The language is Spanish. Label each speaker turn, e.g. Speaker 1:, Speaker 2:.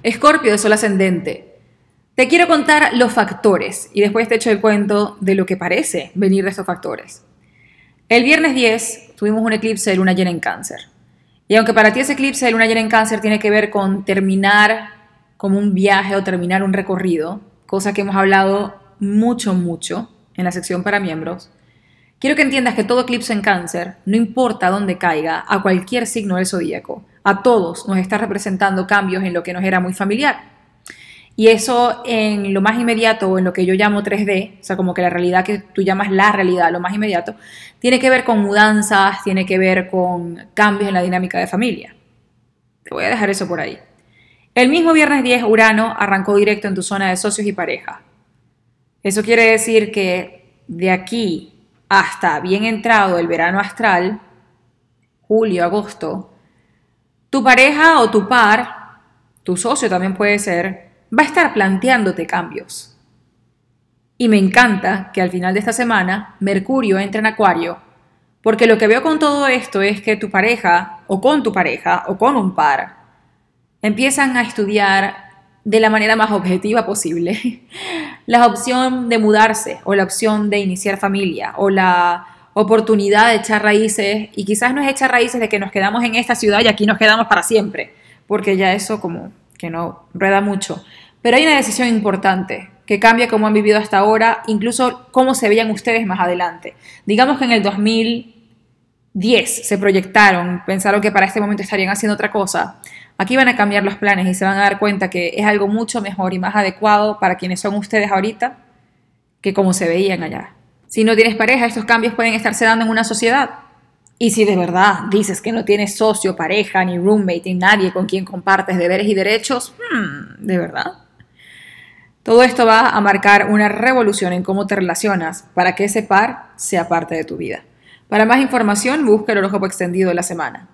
Speaker 1: Escorpio de sol ascendente. Te quiero contar los factores y después te echo el cuento de lo que parece venir de estos factores. El viernes 10 tuvimos un eclipse de luna llena en Cáncer. Y aunque para ti ese eclipse de luna llena en Cáncer tiene que ver con terminar como un viaje o terminar un recorrido, cosa que hemos hablado mucho en la sección para miembros, quiero que entiendas que todo eclipse en Cáncer, no importa dónde caiga, a cualquier signo del zodíaco, a todos nos está representando cambios en lo que nos era muy familiar. Y eso en lo más inmediato o en lo que yo llamo 3D, o sea, como que la realidad que tú llamas la realidad, lo más inmediato, tiene que ver con mudanzas, tiene que ver con cambios en la dinámica de familia. Te voy a dejar eso por ahí. El mismo viernes 10, Urano arrancó directo en tu zona de socios y pareja. Eso quiere decir que de aquí hasta bien entrado el verano astral, julio, agosto, tu pareja o tu par, tu socio también puede ser, va a estar planteándote cambios. Y me encanta que al final de esta semana Mercurio entre en Acuario, porque lo que veo con todo esto es que tu pareja o con un par empiezan a estudiar de la manera más objetiva posible la opción de mudarse o la opción de iniciar familia o la oportunidad de echar raíces, y quizás no es echar raíces de que nos quedamos en esta ciudad y aquí nos quedamos para siempre, porque ya eso como que no rueda mucho. Pero hay una decisión importante que cambia cómo han vivido hasta ahora, incluso cómo se veían ustedes más adelante. Digamos que en el 2010 se proyectaron, pensaron que para este momento estarían haciendo otra cosa. Aquí van a cambiar los planes y se van a dar cuenta que es algo mucho mejor y más adecuado para quienes son ustedes ahorita que como se veían allá. Si no tienes pareja, estos cambios pueden estarse dando en una sociedad. Y si de verdad dices que no tienes socio, pareja, ni roommate, ni nadie con quien compartes deberes y derechos, ¿de verdad? Todo esto va a marcar una revolución en cómo te relacionas para que ese par sea parte de tu vida. Para más información, busca el horóscopo extendido de la semana.